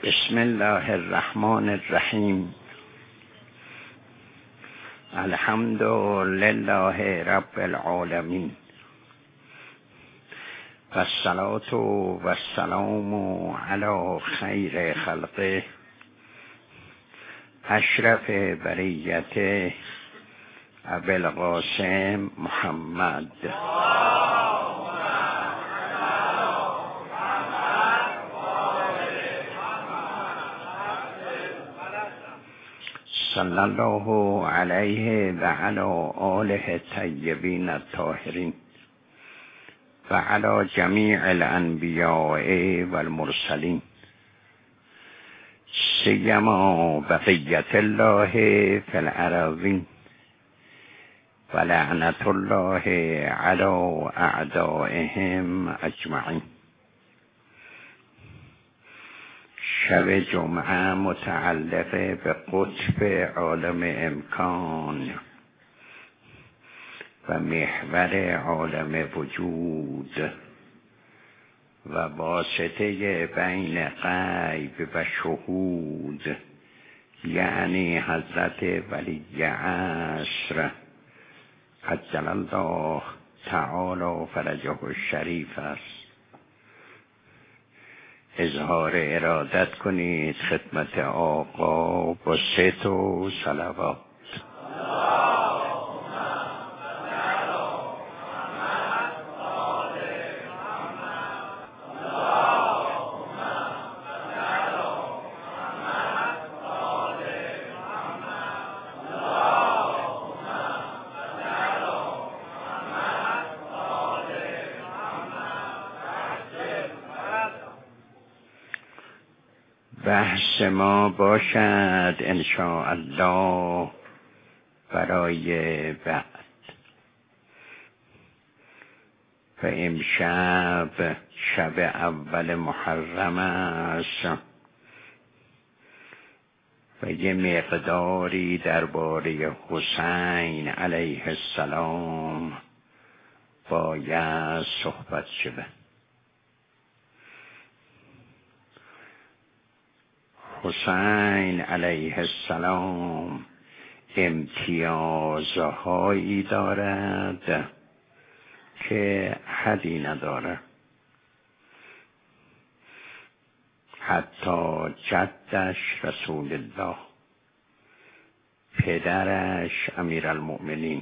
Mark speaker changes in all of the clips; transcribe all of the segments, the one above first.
Speaker 1: بسم الله الرحمن الرحیم. الحمد لله رب العالمین و الصلاة و السلام علی خیر خلقه اشرف بریته ابوالقاسم محمد صلی الله علیه و علی آله الطیبین الطاهرین و علی جمیع الانبیاء و المرسلین سیما بقیت الله فی الارضین و لعنت الله علی اعدائهم اجمعین. شب جمعه متعلق به قطب عالم امکان و محور عالم وجود و واسطه بین غیب و شهود، یعنی حضرت ولی عصر عجل الله تعالی فرجه الشریف است. اظهار ارادت کنید خدمت آقا با ست و صلوات. بحث ما باشد انشاءالله برای بعد و امشب شب اول محرم است و یه مقداری درباره حسین علیه السلام باید صحبت شود. حسین علیه السلام امتیازهایی دارد که حدی ندارد. حتی جدش رسول الله، پدرش امیرالمؤمنین،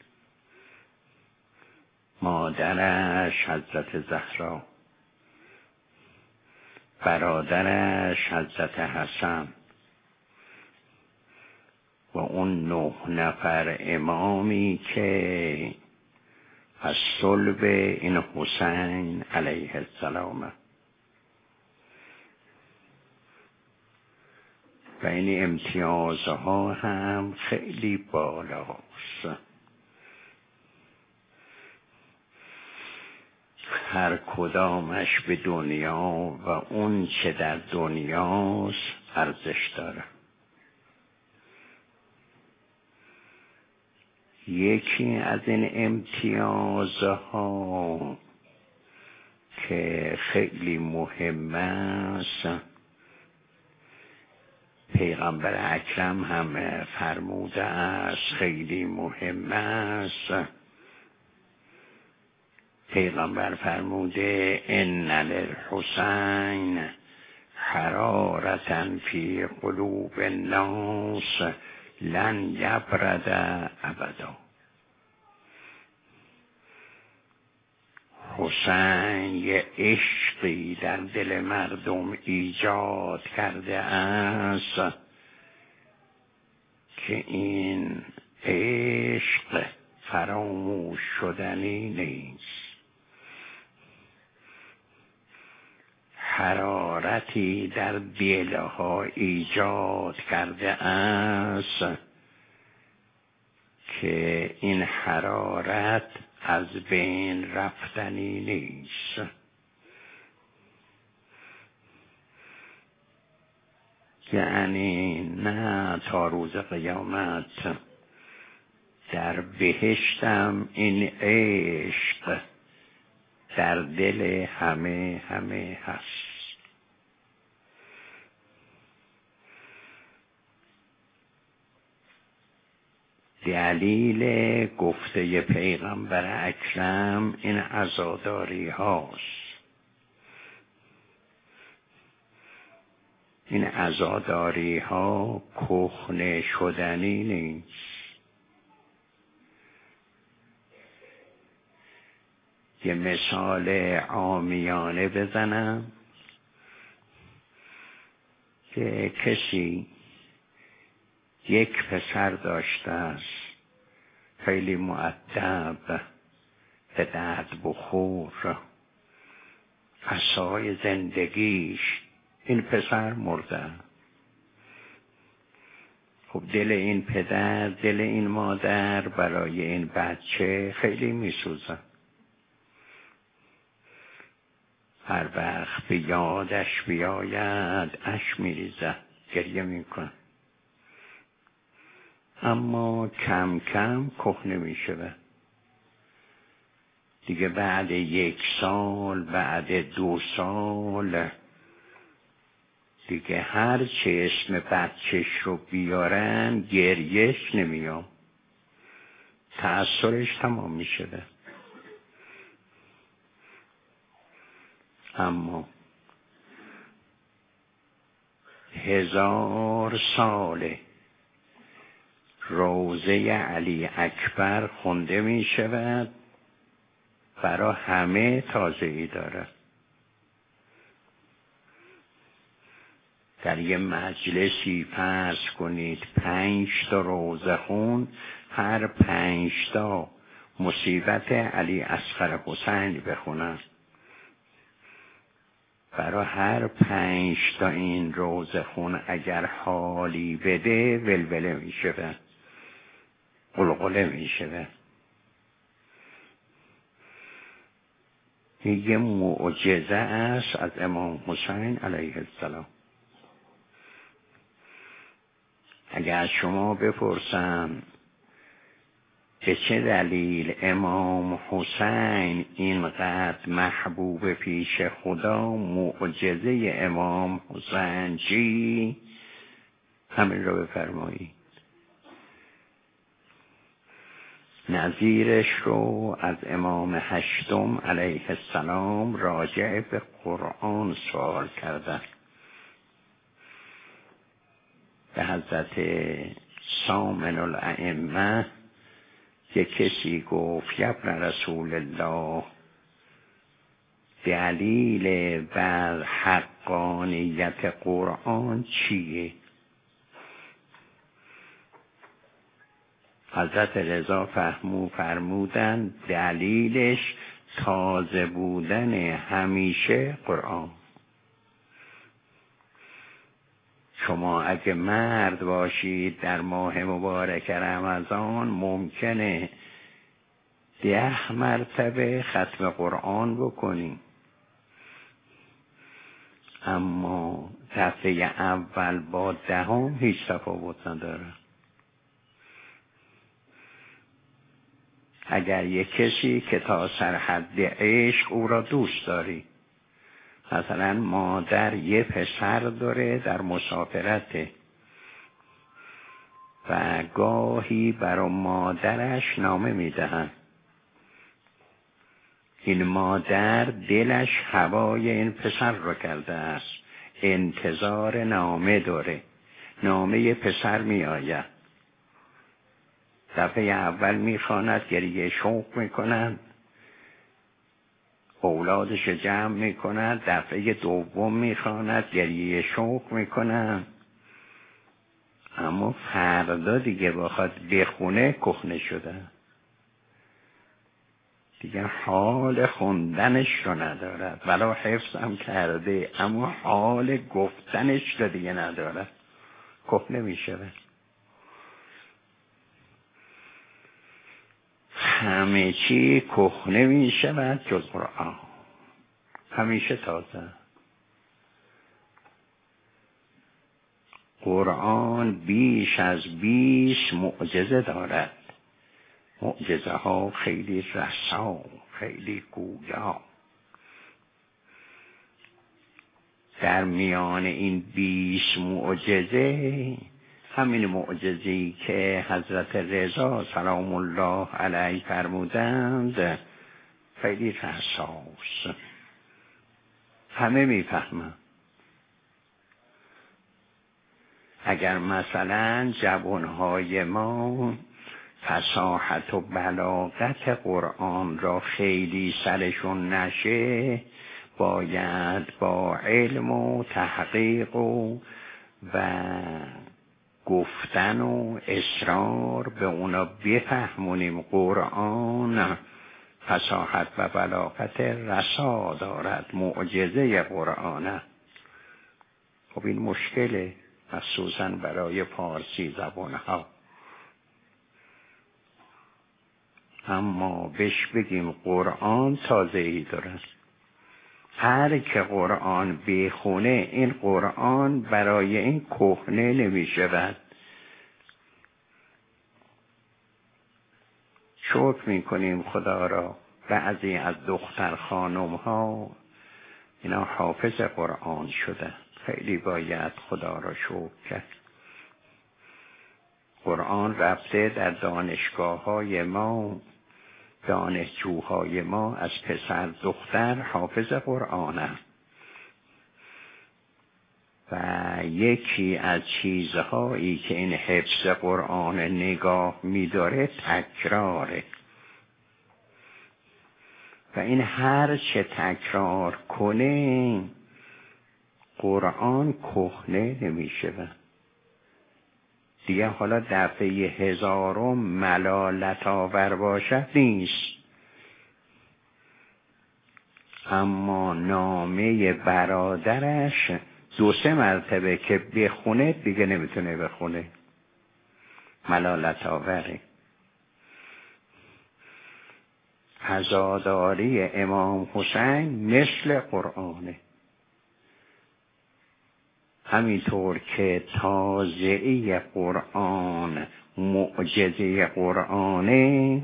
Speaker 1: مادرش حضرت زهرا، برادرش حضرت حسن و اون 9 نفر امامی که از صلب این حسین علیه السلام و این امتیازها هم خیلی بالاست. هر کدامش به دنیا و اون چه در دنیاست ارزش داره. یکی از این امتیازها که خیلی مهم است، پیغمبر اکرم هم فرموده است خیلی مهم است. پیغمبر فرموده ان للحسین حرارة فی قلوب الناس لن یبرد ابدا. حسین یه عشقی در دل مردم ایجاد کرده است که این عشق فراموش شدنی نیست. حرارتی در دلها ایجاد کرده است که این حرارت از بین رفتنی نیست. یعنی نه تا روز قیامت در بهشتم این عشق در دل همه هست. دلیل گفته پیغمبر اکرم این عزاداری هاست. این عزاداری ها کهنه شدنی نیست. یه مثال عامیانه بزنم که کسی یک پسر داشته است خیلی مؤدب، به درد بخور، عصای زندگیش. این پسر مرده. خب دل این پدر، دل این مادر برای این بچه خیلی میسوزه. هر وقت به یادش بیاید اشک میریزه، گریه میکنه. اما کم کم کهنه میشه. دیگه بعد 1 سال، بعد 2 سال دیگه هر چه اسم بچهش رو بیارن گریهش نمیاد، تأثیرش تمام میشه. اما 1000 ساله روضه علی اکبر خونده می شود، برای همه تازگی داره. در یه مجلسی فرض کنید 5 تا روضه خون، هر 5 تا مصیبت علی اصغر حسین بخونن، برای هر 5 تا این روضه خون اگر حالی بده ولوله می شود، قلقله می شود. یه معجزه است از امام حسین علیه السلام. اگر شما بپرسم به چه دلیل امام حسین اینقدر محبوب پیش خدا، معجزه امام حسین چی؟ همین رو بفرمایید. نظیرش رو از امام 8 علیه السلام راجع به قرآن سوال کردن. به حضرت سامن الائمه یک کسی گفت یا ابن رسول الله، دلیل بر حقانیت قرآن چیه؟ حضرت رضا فرمودن دلیلش تازه بودن همیشه قرآن. شما اگه مرد باشید در ماه مبارک رمضان ممکنه 10 مرتبه ختم قرآن بکنید، اما دفعه اول با 10 هیچ تفاوت نداره. اگر یک کسی که تا سرحد عشق او را دوست داری، مثلا مادر یه پسر داره در مسافرته و گاهی برای مادرش نامه میدهن، این مادر دلش هوای این پسر رو کرده است، انتظار نامه داره، نامه پسر می آید. دفعه اول میخواند، گریه شوق میکنند، اولادش جمع میکند. دفعه دوم میخواند، گریه شوق میکنند. اما فردا دیگه بخواد بخونه کهنه شده، دیگه حال خوندنش رو ندارد، ولی حفظ هم کرده اما حال گفتنش رو دیگه ندارد، کهنه میشه. همه چی کهنه می شود جز قرآن، همیشه تازه. قرآن بیش از 20 معجزه دارد، معجزه ها خیلی رسا، خیلی گویا. در میان این 20 معجزه همین معجزه‌ای که حضرت رضا سلام الله علیه فرمودند خیلی رساست، همه میفهمن. اگر مثلا جوانهای ما فصاحت و بلاغت قرآن را خیلی سرشون نشه، باید با علم و تحقیق و گفتن و اصرار به اونا بفهمونیم قرآن فصاحت و بلاغت رسا دارد، معجزه قرآن. خب این مشکله، خصوصا برای فارسی زبانها. اما بهش بگیم قرآن تازه‌ای دارد. هر که قرآن بخونه این قرآن برای این کهنه نمی شود. شکر می کنیم خدا را، بعضی از دختر خانم ها اینا حافظ قرآن شده، خیلی باید خدا را شکر کرد. قرآن رفته در دانشگاه های ما، دانشجوهای ما از پسر دختر حافظ قرآنه. و یکی از چیزهایی که این حفظ قرآن نگاه می‌داره تکراره. و این هر چه تکرار کنه قرآن کهنه نمیشه. دیگه حالا دفعه 1000 ملالت آور باشد نیست، اما نامه برادرش 2-3 مرتبه که بخونه دیگه نمیتونه بخونه، ملالت آوره. عزاداری امام حسین مثل قرآنه، همینطور که تازه‌ای قرآن معجزه قرآنه،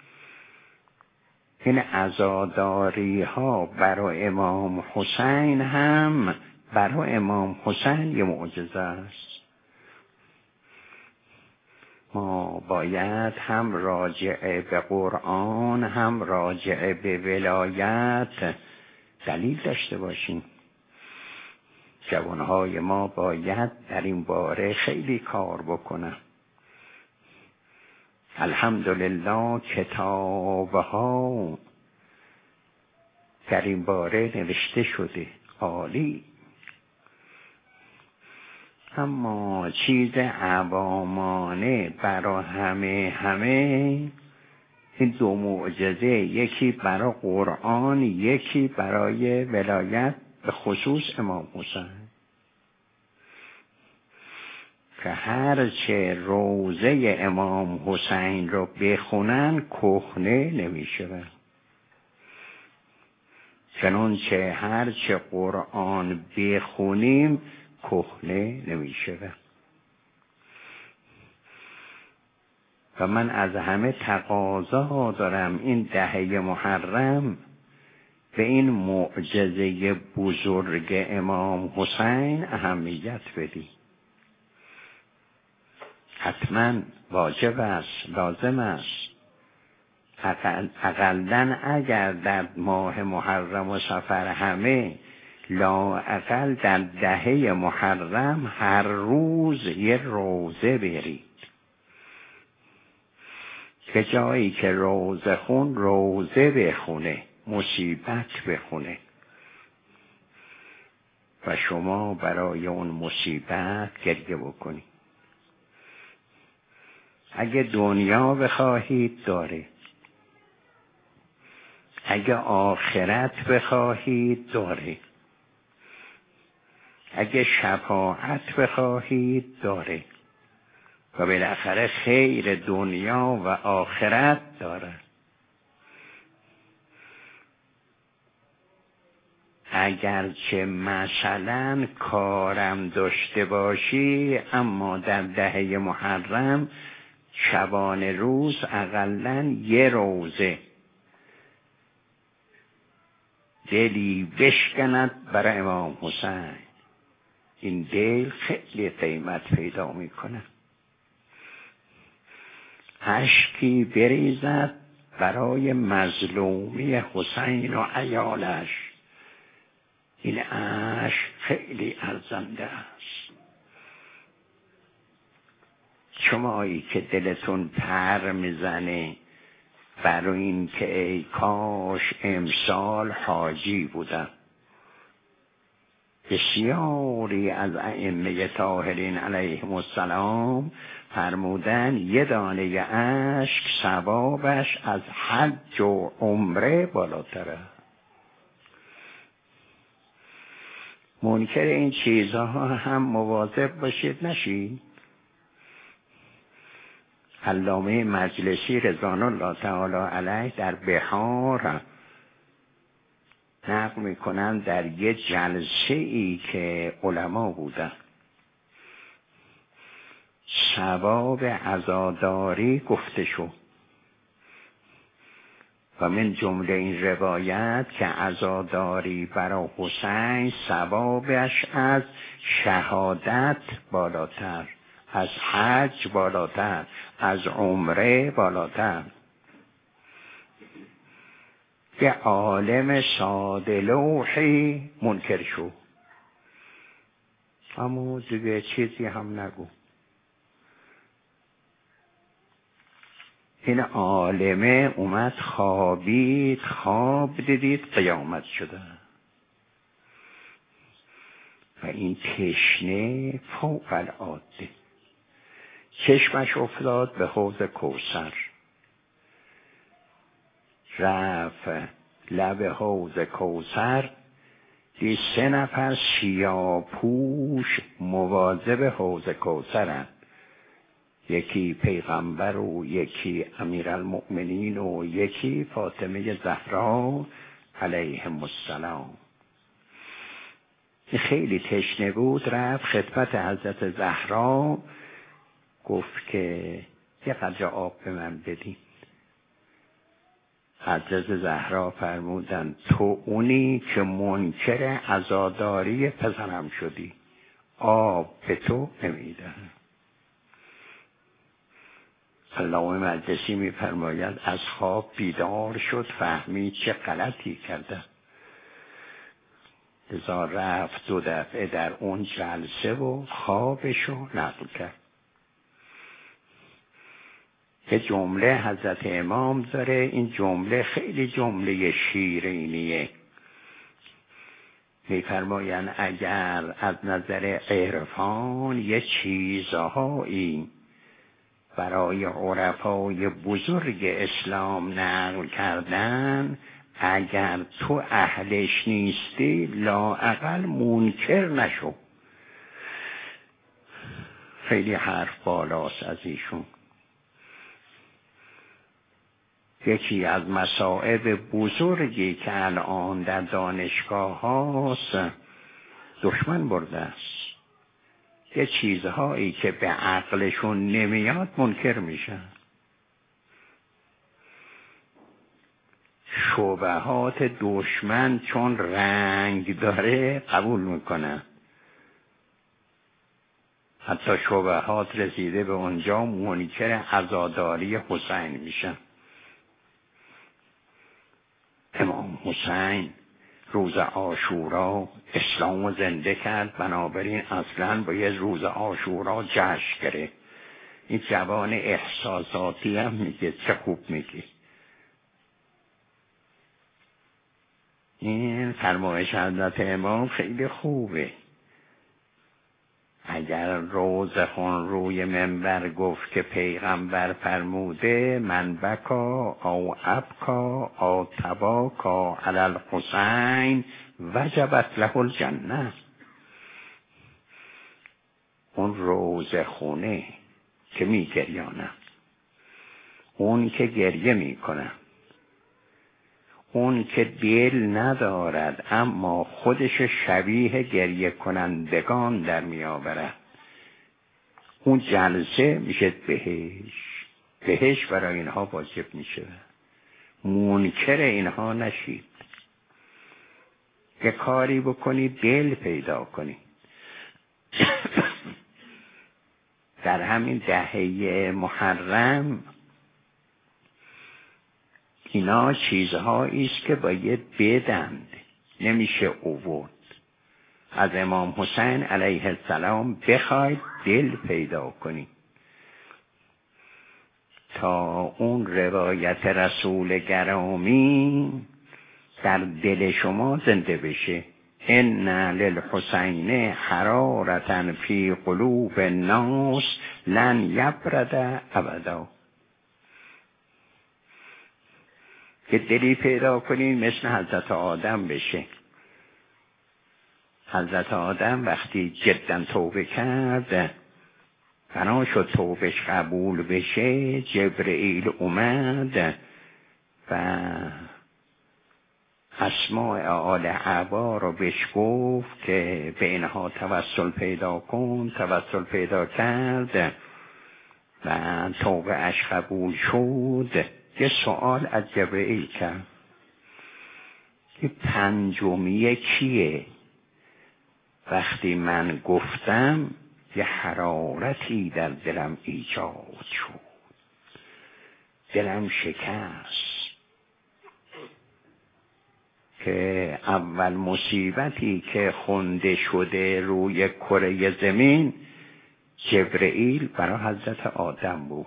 Speaker 1: این عزاداری ها برای امام حسین هم برای امام حسین یه معجزه است. ما باید هم راجع به قرآن هم راجع به ولایت دلیل داشته باشیم. جوانهای ما باید در این باره خیلی کار بکنن. الحمدلله کتابها در این باره نوشته شده، عالی. اما چیز عوامانه برای همه این 2 معجزه، یکی برای قرآن یکی برای ولایت، به خصوص امام حسین، که هرچه روزه امام حسین رو بخونن کهنه نمیشه، چنانچه هرچه قرآن بخونیم کهنه نمیشه. و من از همه تقاضا دارم این 10 محرم به این معجزه بزرگ امام حسین اهمیت بدی. حتما واجب است، لازم است. اقلن اگر در ماه محرم و صفر همه، لااقل در 10 محرم هر روز یه روزه برید. که جایی که روزه خون روزه بخونه، مصیبت بخونه و شما برای اون مصیبت گریه بکنید. اگه دنیا بخواهید داره، اگه آخرت بخواهید داره، اگه شفاعت بخواهید داره، و بالاخره خیر دنیا و آخرت داره. اگرچه مثلا کارم داشته باشی، اما در 10 محرم شبانه روز اقلن یه روزه دلی بشکند برای امام حسین. این دل خیلی قیمت پیدا میکنه. اشکی بریزد برای مظلومی حسین و عیالش. این اشک خیلی ارزنده است. شمایی که دلتون پر میزنه برای این که ای کاش امسال حاجی بودم. بسیاری از ائمه طاهرین علیهم السلام فرمودن یه دانه اشک ثوابش از حج و عمره بالاتره. منکر این چیزها هم مواظب باشید نشید. علامه مجلسی رضوان الله تعالی علیه در بحار نقل میکنن در یه جلسه ای که علما بودن ثواب عزاداری گفته شد و من جمله این روایت که عزاداری برای حسین ثوابش از شهادت بالاتر، از حج بالاتر، از عمره بالاتر. که عالم ساده لوحی منکر شو، اما دیگه چیزی هم نگو. این عالمه اومد خوابید، خواب دیدید قیامت شده و این تشنه فوق العاده چشمش افتاد به حوض کوثر، رفت لب حوض کوثر، دید 3 نفر سیاه‌پوش مواظب حوض کوثرند، یکی پیغمبر و یکی امیرالمؤمنین و یکی فاطمه زهرا علیهم السلام. خیلی تشنه بود، رفت خدمت حضرت زهرا، گفت که یه قدر آب به من بدین. حضرت زهرا فرمودند تو اونی که منکر عزاداری پسرم شدی، آب به تو نمیدن. علامه مجلسی میفرماید از خواب بیدار شد، فهمید چه غلطی کرده، لذا رفت 2 دفعه در اون جلسه و خوابشو نقل کرد. یه جمله حضرت امام داره، این جمله خیلی جمله شیرینیه. میفرمایند اگر از نظر عرفان یه چیزهایی برای عرفای بزرگ اسلام نقل کردن، اگر تو اهلش نیستی لااقل منکر نشو. خیلی حرف بالاست از ایشون. یکی از مصائب بزرگی که الان در دانشگاه هاست دشمن برده است. یه چیزهایی که به عقلشون نمیاد منکر میشن. شبهات دشمن چون رنگ داره قبول میکنن. حتی شبهات رسیده به اونجا منکر عزاداری حسین میشن. امام حسین روز عاشورا اسلام رو زنده کرد، بنابراین اصلا باید روز عاشورا جشن گرفت. این جوان احساساتی هم میگه چه خوب میگه. این فرمایش حضرت امام خیلی خوبه. اگر روزخون روی منبر گفت که پیغمبر فرموده من بکا او ابکا او تباکا علی الحسین وجبت له الجنه، اون روزخونه که می گریانه، اون که گریه می کنه، اون که دل ندارد اما خودش شبیه گریه کنندگان در می آورد، اون جلسه میشه بهش برای اینها واجب میشه. منکر اینها نشید. یه کاری بکنی دل پیدا کنی. در همین دهه محرم اینا چیزهایی است که باید بدند، نمیشه اوورد. از امام حسین علیه السلام بخواید دل پیدا کنید تا اون روایت رسول گرامی در دل شما زنده بشه. ان للحسین حرارة فی قلوب الناس لن یبرد ابدا. که دلی پیدا کنید مثل حضرت آدم بشه. حضرت آدم وقتی جدا توبه کرد، بنا شد توبهش قبول بشه، جبرئیل اومد و اسماء آل عبا رو بهش گفت که به اینها توسل پیدا کن. توسل پیدا کرد و توبه اش قبول شد. یه سوال از جبرئیل کرد که پنجمیه کیه؟ وقتی من گفتم یه حرارتی در دلم ایجاد شد، دلم شکست که اول مصیبتی که خونده شده روی کره زمین جبرئیل برای حضرت آدم بود.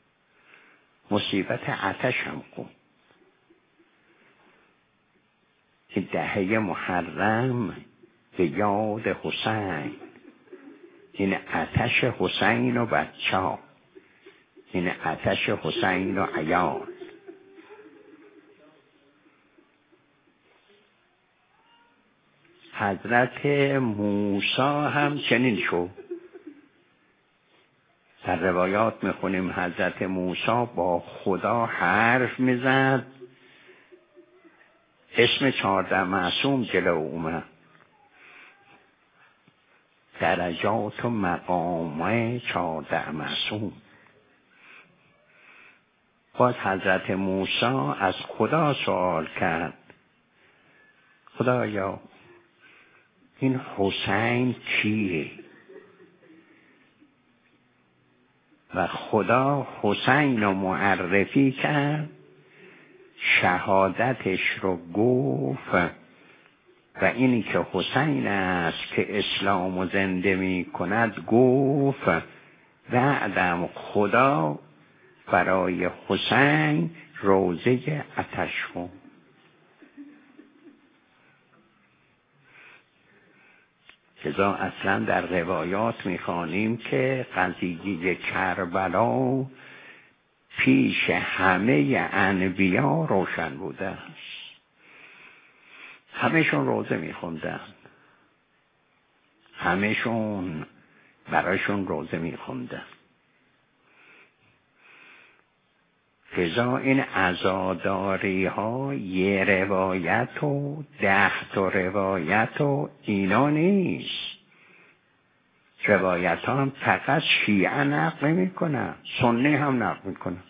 Speaker 1: مصیبت آتش هم کن. این دهه محرم به یاد حسین، این آتش حسین و بچه ها، این آتش حسین و عیال. حضرت موسی هم چنین شد. در روایات میخونیم حضرت موسی با خدا حرف میزد، اسم 14 معصوم جلو اومد، درجات و مقام 14 معصوم. باز حضرت موسی از خدا سوال کرد، خدایا این حسین کیه؟ و خدا حسین رو معرفی کرد، شهادتش رو گفت و اینی که حسین است که اسلام و زنده می کند گفت. بعدم خدا برای حسین روزه آتش کن. لذا اصلا در روایات میخوانیم که قضیه کربلا پیش همه انبیا روشن بوده است. همه‌شون روزه میخوندن، همه‌شون برایشون روزه میخوندن. لذا این عزاداری ها یه روایت و 10 تا روایت و اینا نیست. روایت ها هم فقط شیعه نقل میکنن، سنی هم نقل میکنن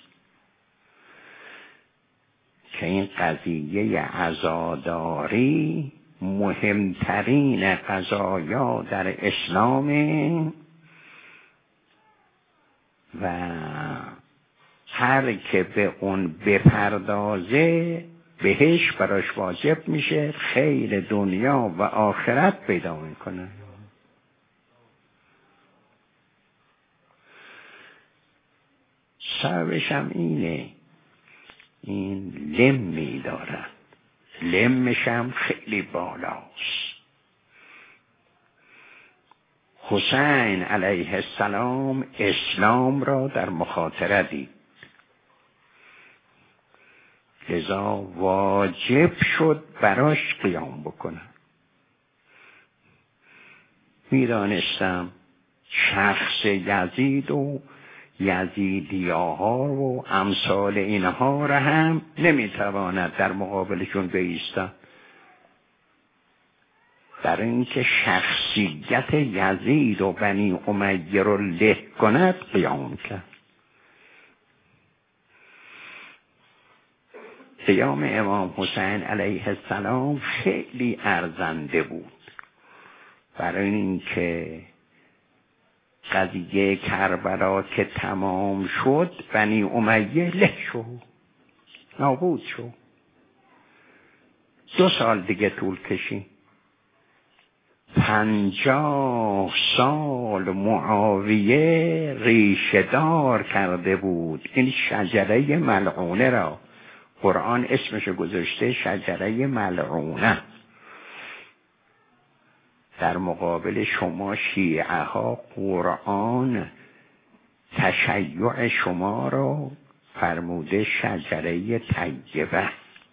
Speaker 1: که این قضیه عزاداری مهمترین قضایا در اسلام و هر که به اون بپردازه بهش براش واجب میشه، خیر دنیا و آخرت پیدا میکنه. سببش هم اینه، این لم میدارن، لمش هم خیلی بالاست. حسین علیه السلام اسلام را در مخاطره دید، لذا واجب شد براش قیام بکنه. میدانستم شخص یزید و یزیدیاها و امثال اینها را هم نمیتواند در مقابلشون بایستد، در اینکه شخصیت یزید و بنی امیه رو له کند قیام کرد. قیام امام حسین علیه السلام خیلی ارزنده بود، برای اینکه قضیه کربلا که تمام شد بنی امیه له شد، نابود شد. 2 سال دیگه طول کشید. 50 سال معاویه ریشه دار کرده بود این شجره ملعونه را. قرآن اسمشو گذاشته شجره ملعونه. در مقابل شما شیعه ها قرآن تشیع شما را فرموده شجره طیبه.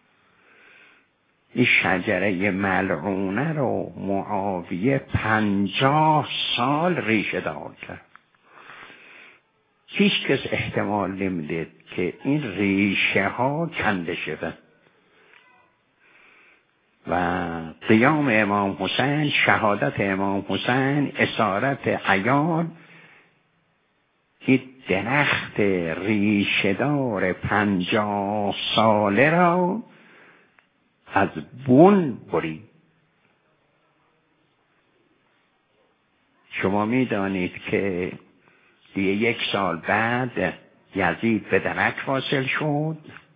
Speaker 1: این شجره ملعونه رو معاویه 50 سال ریشه دار کرد. هیچ کس احتمال نمیدید که این ریشه ها کنده شده. و قیام امام حسین، شهادت امام حسین، اسارت عیان، این درخت ریشه‌دار 50 ساله را از بن برید. شما میدانید که دیگه 1 سال بعد یزید به درک واصل شد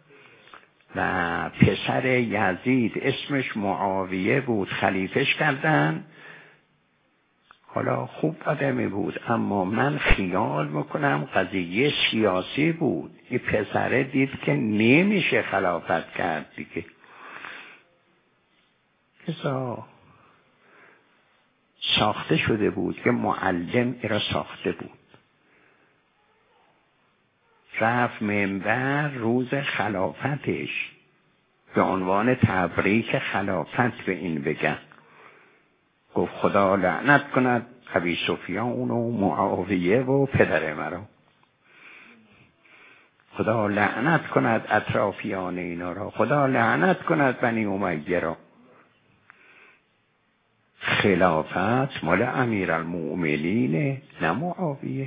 Speaker 1: و پسر یزید اسمش معاویه بود، خلیفش کردن. حالا خوب آدمی بود، اما من خیال میکنم قضیه سیاسی بود. این پسره دید که نمیشه خلافت کرد دیگه. کسا ساخته شده بود که معلم ایرا ساخته بود. رفت منبر روز خلافتش به عنوان تبریک خلافت به این بگن. گفت خدا لعنت کند ابی سفیان و معاویه و پدر مرا. خدا لعنت کند اطرافیان اینا را. خدا لعنت کند بنی امیه را. خلافت مال امیرالمؤمنین نه معاویه.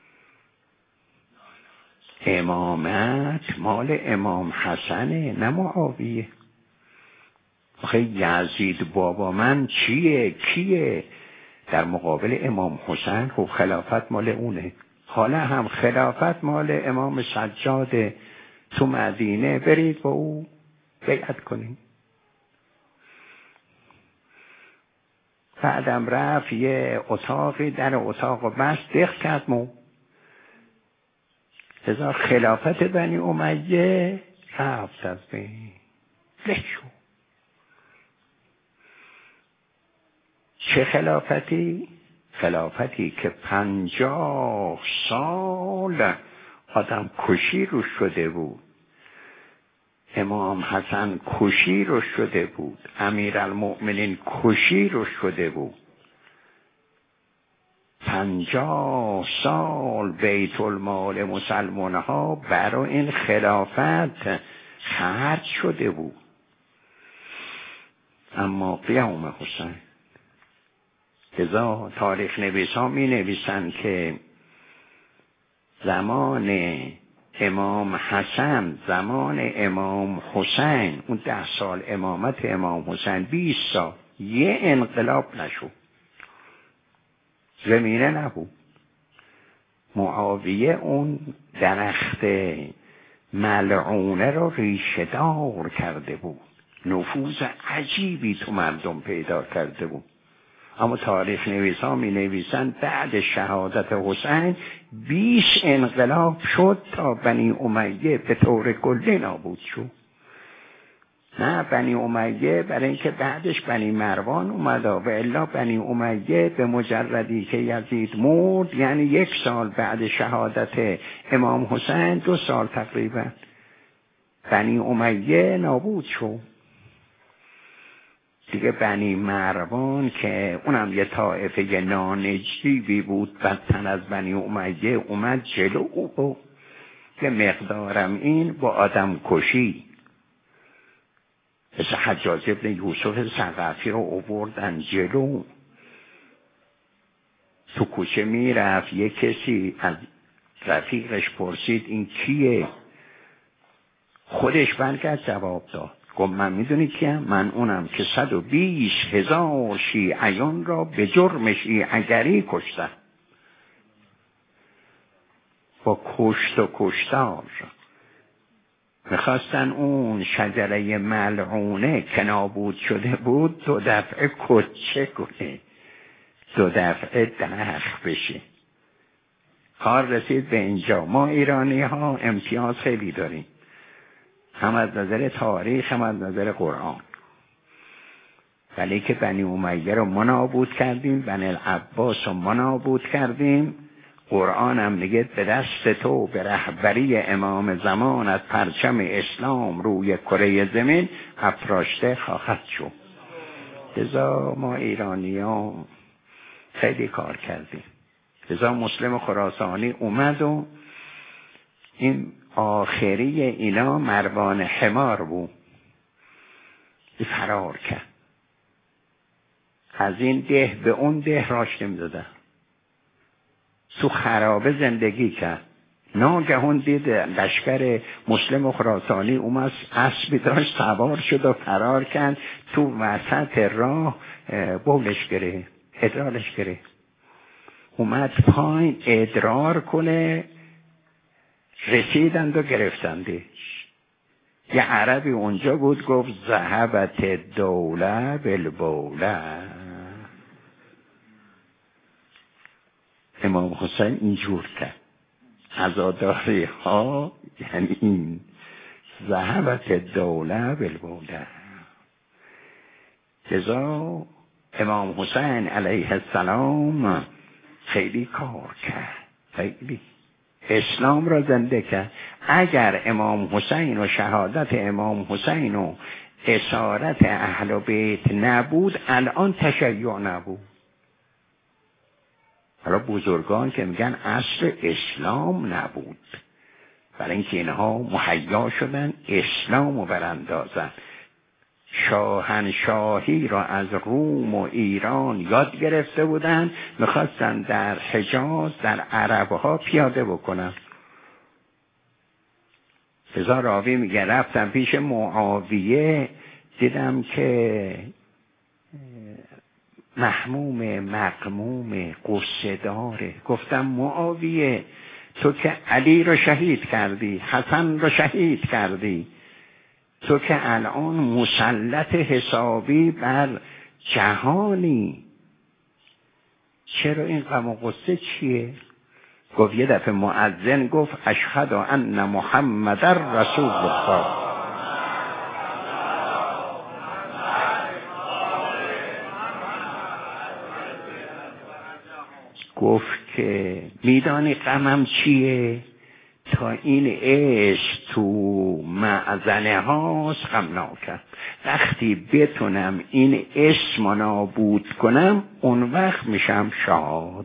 Speaker 1: امامت مال امام حسنه نه معاویه. آخه یزید بابا من چیه کیه در مقابل امام حسین؟ خب خلافت مال اونه. حالا هم خلافت مال امام سجاد تو مدینه، برید با او بیعت کنید. بعدم رفت یه اتاقی در اتاق بست دخ کرد مو ازا خلافت بنی امیه رفت از بین لشو. چه خلافتی؟ خلافتی که 50 سال آدم کشی رو شده بود. امام حسن کشی رو شده بود. امیرالمؤمنین کشی رو شده بود. 50 سال بیت المال مسلمان ها برای این خلافت خرج شده بود. اما قیام حسین، لذا تاریخ نویسا می نویسند که زمان امام حسن، زمان امام حسین، اون 10 سال امامت امام حسین 20 سال یه انقلاب نشد، زمینه نبود. معاویه اون درخت ملعونه رو ریشه دار کرده بود، نفوذ عجیبی تو مردم پیدا کرده بود. اما تاریخ نویسا می نویسن بعد شهادت حسین 20 انقلاب شد تا بنی امیه به طور کلی نابود شد. نه بنی امیه برای اینکه بعدش بنی مروان اومد و الا بنی امیه به مجردی که یزید مرد، یعنی 1 سال بعد شهادت امام حسین 2 سال تقریبا بنی امیه نابود شد دیگه. بنی مروان که اونم یه طائفه نانجیبی بود بدتر از بنی امیه اومد جلو و که مقدارم این با آدم کشی. مثل حجاج ابن یوسف ثقفی رو آوردن جلو، تو کوچه می رفت یه کسی از رفیقش پرسید این کیه؟ خودش برگشت جواب داد، گفت من میدونی کیم؟ من اونم که 120,000 شیعیان را به جرم شیعگری کشتن. با کشت و کشتار میخواستن اون شجره ملعونه که نابود شده بود 2 دفعه کچه کنه، 2 دفعه دلخ بشه. کار رسید به اینجا. ما ایرانی ها امتیاز خیلی داریم، هم از نظر تاریخ هم از نظر قرآن. ولی که بنی امیه رو ما نابود کردیم، بنی العباس رو ما نابود کردیم. قرآن هم میگه به دست تو به رهبری امام زمان از پرچم اسلام روی کره زمین افراشته خواهد شد. لذا ما ایرانی ها خیلی کار کردیم. لذا مسلم خراسانی اومد و این آخری اینا مروان حمار بود، فرار کرد. از این ده به اون ده راش نمی‌دادن، تو خرابه زندگی کرد. ناگهان دید لشکر مسلم خراسانی اومد، اسبی داشت، سوار شد و فرار کرد. تو وسط راه بولش گرفت، ادرارش گرفت. اومد پایین ادرار کنه، رسیدند و گرفتندش. یه عربی اونجا بود گفت ذهبت الدوله بالبوله. امام حسین اینجور کرد. عزاداری ها یعنی این ذهبت الدوله بالبوله. لذا امام حسین علیه السلام خیلی کار کرد، خیلی اسلام را زنده کرد. اگر امام حسین و شهادت امام حسین و اسارت اهل بیت نبود، الان تشیع نبود. حالا بزرگان که میگن اصل اسلام نبود، برای اینکه اینها مهیا شدن اسلام رو براندازن. شاهنشاهی را از روم و ایران یاد گرفته بودن، میخواستن در حجاز در عربها پیاده بکنن. لذا راوی میگه رفتم پیش معاویه، دیدم که محموم مغموم قصه داره. گفتم معاویه تو که علی رو شهید کردی، حسن رو شهید کردی، تو که الان مسلط حسابی بر جهانی، چرا این غم و غصه چیه؟ گفت یه دفعه مؤذن گفت اشهد ان محمد رسول الله. گفت که میدانی غمم چیه؟ تا این عشق تو معزنه هاست غمناکم. وقتی بتونم این اسم رو نابود کنم اون وقت میشم شاد.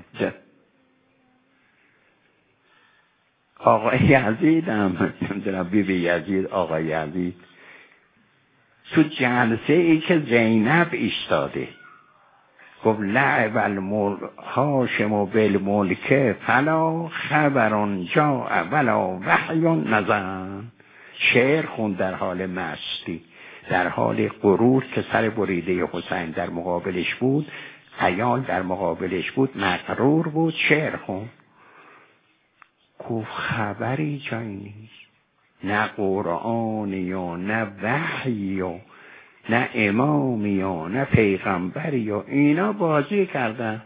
Speaker 1: آقای یزید هم نمیدونم بی یزید آقای یزید تو جلسه ای که زینب ایستاده گفت لعب هاشم بالملک فلا خبر جاء ولا وحی نزل. شعر خون در حال مستی، در حال غرور که سر بریده حسین در مقابلش بود، عیال در مقابلش بود، مغرور بود، شعر خون. گفت خبری جایی نیست، نه قرآنی و نه وحی و نه امامی و نه پیغمبری و اینا بازی کردن.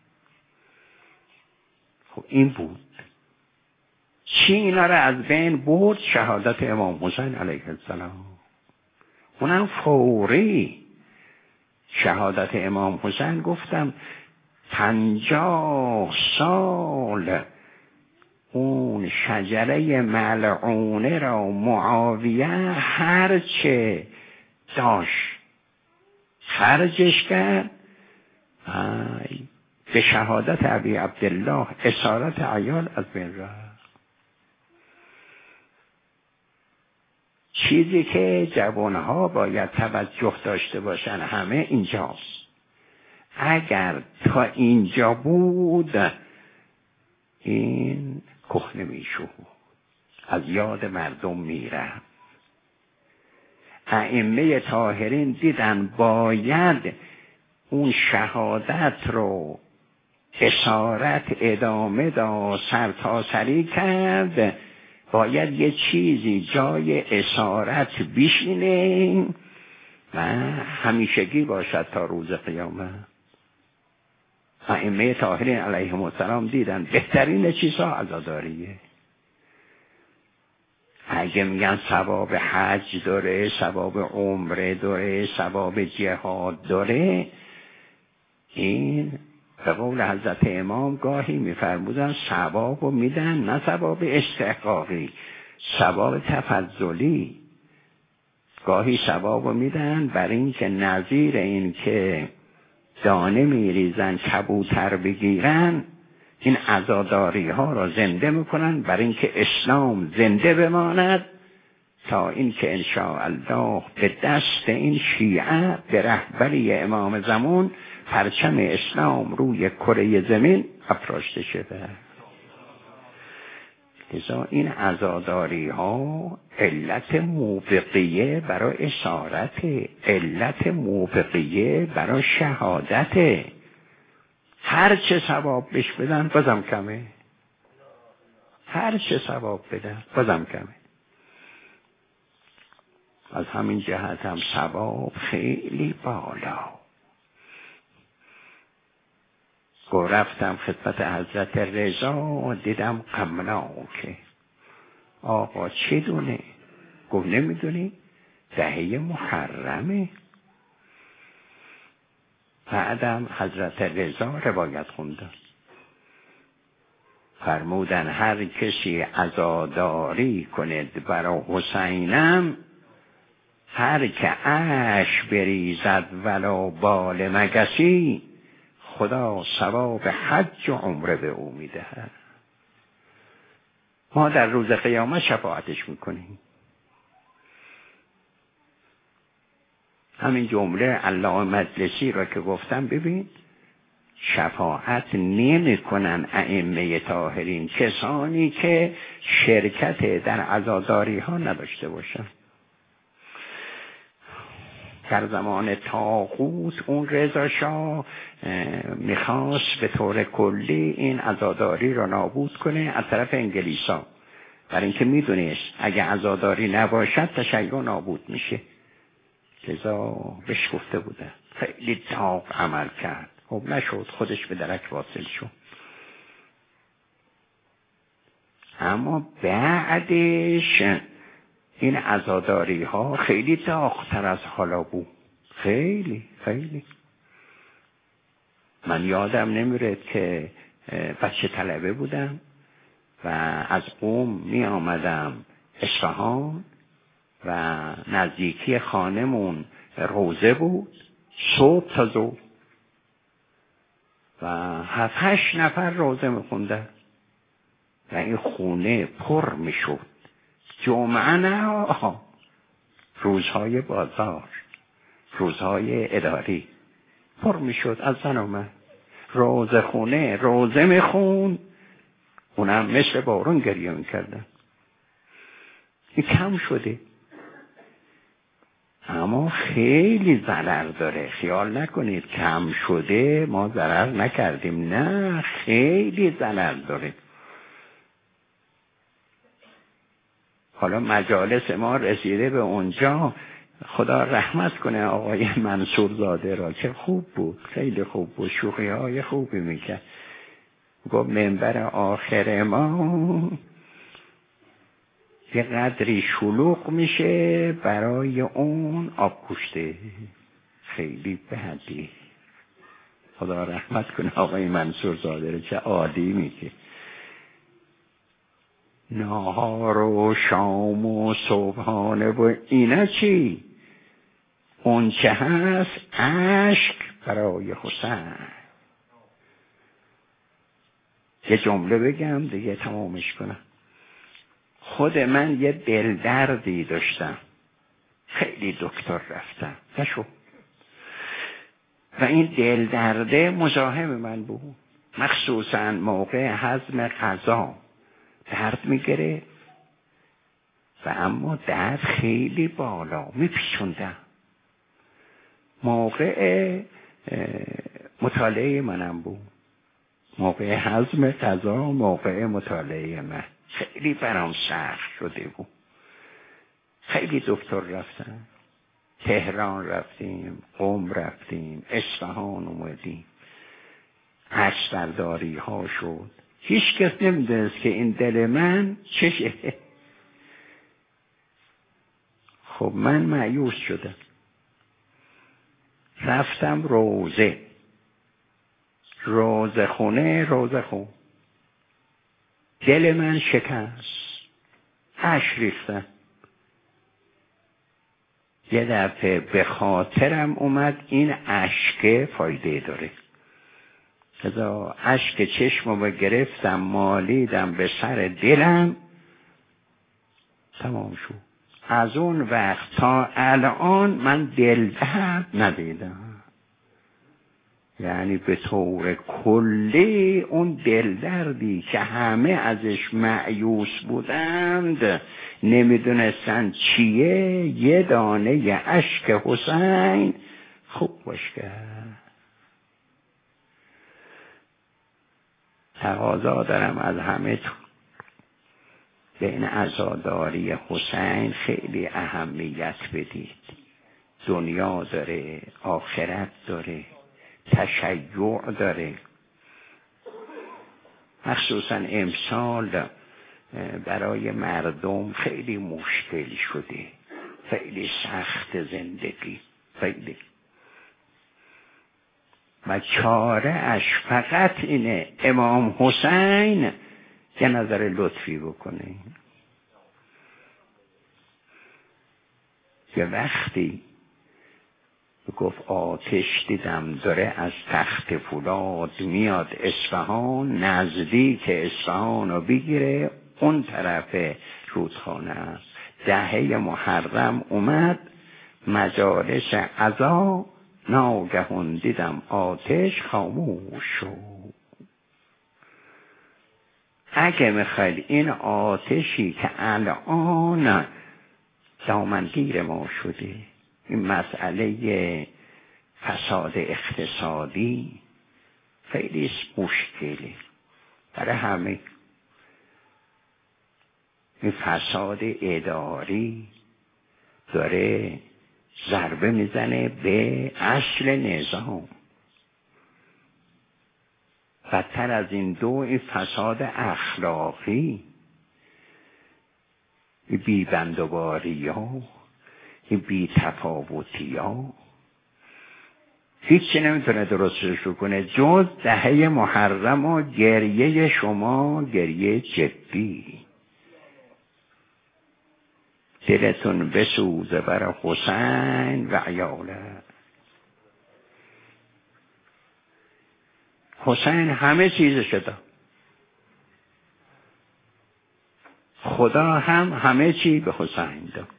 Speaker 1: خب این بود چی اینا را از بین برد؟ شهادت امام حسین علیه السلام. اونم فوری. شهادت امام حسین گفتم 50 سال اون شجره ملعونه را معاویه هرچه داشت خرجش کرد به شهادت ابی عبدالله، اسارت عیال از بین رفت. چیزی که جوانها باید توجه داشته باشن همه اینجاست. اگر تا اینجا بود این کهنه میشود، از یاد مردم میرفت. ائمه طاهرین دیدن باید اون شهادت رو اسارت ادامه دا سرتاسری کرد باید یه چیزی جای اسارت بشینه و همیشگی باشد تا روز قیامت. ائمه طاهرین علیهم السلام دیدن بهترین چیزها عزاداریه. اگه میگن ثواب حج داره، ثواب عمره داره، ثواب جهاد داره، این به قول حضرت امام گاهی میفرمودن ثوابو میدن، نه ثواب استحقاقی، ثواب تفضلی. گاهی ثوابو میدن برای این که نظیر این که دانه میریزن کبوتر بگیرن، این عزاداری ها را زنده میکنن برای اینکه اسلام زنده بماند، تا اینکه انشاءالله به دست این شیعه به رهبری امام زمان پرچم اسلام روی کره زمین افراشته شده. لذا این عزاداری ها علت موبقیه برای اشارت، علت موبقیه برای شهادت. هر چه ثواب بش بدن بازم کمه، هر چه ثواب بدن بازم کمه. از همین جهت هم ثواب خیلی بالا. رفتم خدمت حضرت رضا، دیدم غمناکه. آقا چه دونه؟ گفت نمیدونی؟ دهه محرمه. بعدم حضرت رضا روایت خوندن، فرمودن هر کسی عزاداری کند برای حسینم، هر که اش بریزد ولو بال مگسی، خدا ثواب حج و عمره به او میدهد. ما در روز قیامت شفاعتش میکنیم. همین جمله علامه مجلسی را که گفتم، ببین شفاعت نمی کنن ائمه طاهرین کسانی که شرکت در عزاداری ها نداشته باشن. در زمان طاغوت اون رضا شاه میخواست به طور کلی این عزاداری را نابود کنه از طرف انگلیسا، برای اینکه میدونست اگه عزاداری نباشد تشیع نابود میشه. لذا بهش گفته بوده، خیلی داغ عمل کرد، خب نشد، خودش به درک واصل شد. اما بعدش این عزاداری ها خیلی داغ‌تر از حالا بود، خیلی خیلی. من یادم نمیره که بچه طلبه بودم و از قم می آمدم اصفهان و نزدیکی خانمون روزه بود، صبح تا ظهر و 7-8 نفر روزه می خوندن و این خونه پر می شد. جمعه نه، روزهای بازار، روزهای اداری پر می شد از زن و مرد. روزه خونه روزه می خون، اونم مثل بارون گریه می کردن. این کم شده اما خیلی ضرر داره. خیال نکنید کم شده ما ضرر نکردیم، نه، خیلی ضرر داره. حالا مجالس ما رسیده به اونجا، خدا رحمت کنه آقای منصور زاده را که خوب بود، خیلی خوب بود، شوخی های خوبی میکرد. گفت منبر آخر ما یه قدری شلوغ میشه برای اون آب کشته، خیلی بده. خدا رحمت کنه آقای منصور زاده را، چه عادی میگه. نهار و شام و صبحانه و اینا چی؟ اون چه هست اشک برای حسین. یه جمله بگم دیگه تمامش کنم. خود من یه دلدردی داشتم، خیلی دکتر رفتم نشو، و این دلدرده مزاحم من بود، مخصوصا موقع هضم غذا درد میگیره و اما درد خیلی بالا میپیچوندم. موقع مطالعه منم بود، موقع هضم غذا، موقع مطالعه من خیلی برام سخت شده بود. خیلی دکتر رفتم، تهران رفتیم، قم رفتیم، اصفهان اومدیم، عکس برداری ها شد. هیچ کس نمیدونست که این دل من چشه. خب من مایوس شدم، رفتم روزه خونه، دل من شکست، اشک ریختم. یه دفعه به خاطرم اومد این اشک فایده داره. کذا اشک چشمو گرفتم، مالیدم به سر دلم، تمام شد. از اون وقت تا الان من دلدرد ندیدم. یعنی به طور کلی اون دلدردی که همه ازش مایوس بودند، نمیدونستن چیه، یه دانه اشک حسین خوب باش کرد. تقاضا دارم از همه تو به این عزاداری حسین خیلی اهمیت بدید. دنیا داره، آخرت داره، تشیع داره. مخصوصا امسال برای مردم خیلی مشکل شده، خیلی سخت زندگی، خیلی. و چاره اش فقط اینه امام حسین یه نظر لطفی بکنه. یه وقتی گفت آتش دیدم داره از تخت فولاد میاد اصفهان، نزدیک اصفهان رو بگیره، اون طرف رودخانه است. دهه محرم اومد مجالس عزا، ناگهان دیدم آتش خاموش شد. اگه میخواید این آتشی که الان دامنگیر ما شده، این مسئله فساد اقتصادی خیلی مشکلی برای همه، این فساد اداری داره ضربه میزنه به اصل نظام. بدتر از این دو، این فساد اخلاقی، این بیبندوباری ها، این بی‌تفاوتی ها، هیچی نمیتونه درستش کنه جز دهه محرم و گریه شما، گریه جدی. دلتون بسوزه برای حسین و عیاله. حسین همه چیزش داد، خدا هم همه چی به حسین داد.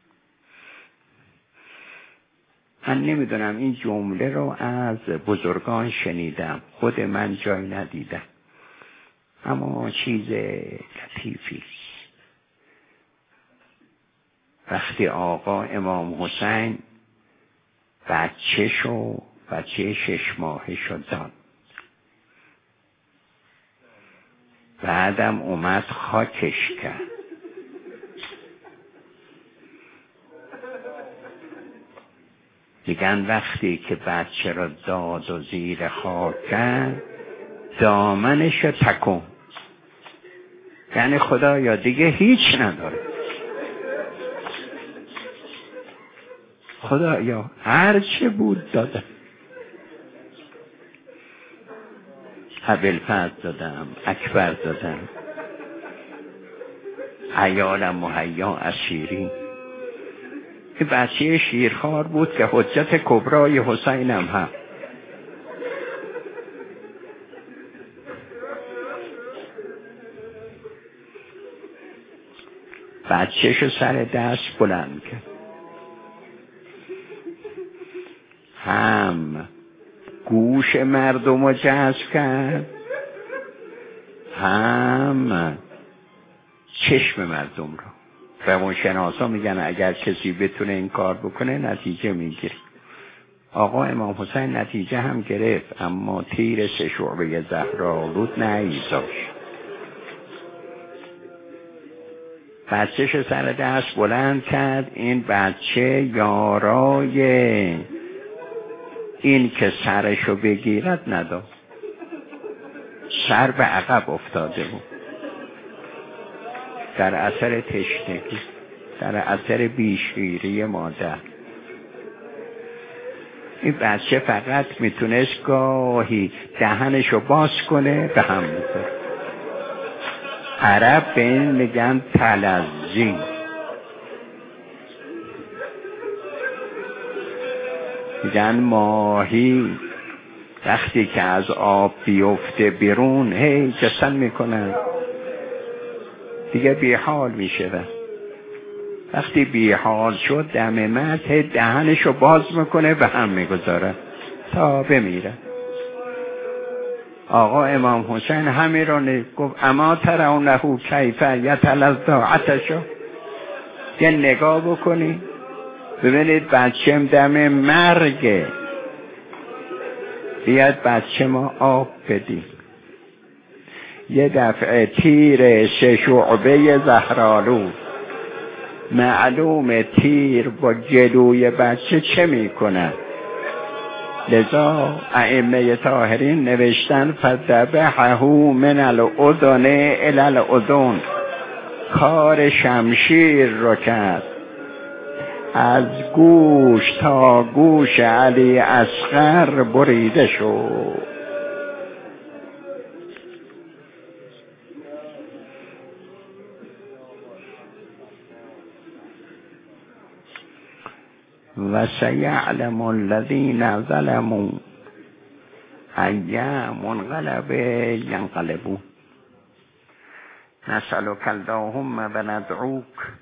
Speaker 1: من نمیدونم این جمله رو از بزرگان شنیدم، خود من جای ندیدم، اما چیز لطیفی. وقتی آقا امام حسین بچه 6 ماهه داد، بعدم اومد خاکش کرد. میگن وقتی که بچه را داد و زیر خاک کرد، دامنش تکون، یعنی خدایا دیگه هیچ نداره، خدایا هر چه بود دادم. ابوالفضل دادم، اکبر دادم، عیالم مهیا از شیرین. این بچه شیرخوار بود که حجت کبرای حسینم هم. بچه‌شو سر دست بلند کرد، هم گوش مردم رو جذب کرد، هم چشم مردم رو. روانشناسا میگن اگر کسی بتونه این کار بکنه نتیجه میگیره. آقا امام حسین نتیجه هم گرفت، اما تیر 3 شعبه زهرالود نایزاشت. بچه‌شو سر دست بلند کرد. این بچه یارای این که سرشو بگیرد نداد، سر به عقب افتاده بود در اثر تشنگی، در اثر بیشیری مادر. این بچه فقط میتونست گاهی دهنشو باز کنه به هم می‌خوره. عرب به این میگن تلزی. میگن ماهی وقتی که از آب بیفته بیرون هی جسن میکنن، دیگه بیحال میشه. وقتی بیحال شد دم مت دهنشو باز میکنه به هم میگذاره تا بمیره. آقا امام حسین همین رو گفت اما ترونه کیف یتلذا عطشو. یه نگاه بکنی ببینید بچه‌م دم مرگه، بیاد بچه ما آب بدیم. یه دفعه تیر 3 شعبه زهرالود، معلوم تیر با جلوی بچه چه میکنه. لذا ائمه طاهرین نوشتن فذبحه من الاذن الی الاذن، کار شمشیر رو کرد از گوش تا گوش علی اصغر بریده شد. و سیعلم الذین ظلموا ای منقلب ینقلبون. نسألک اللهم و ندعوک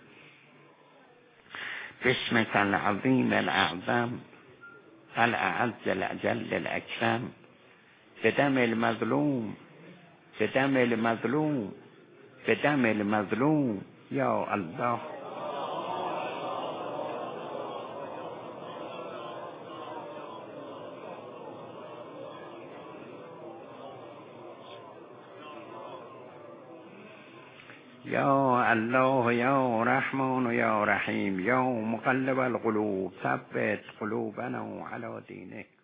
Speaker 1: باسمک العظیم الاعظم الاعز الاجل الاکرم بدم المظلوم بدم المظلوم بدم المظلوم یا الله. یا الله یا رحمان یا رحیم یا مقلب القلوب ثبت قلوبنا علی دینک.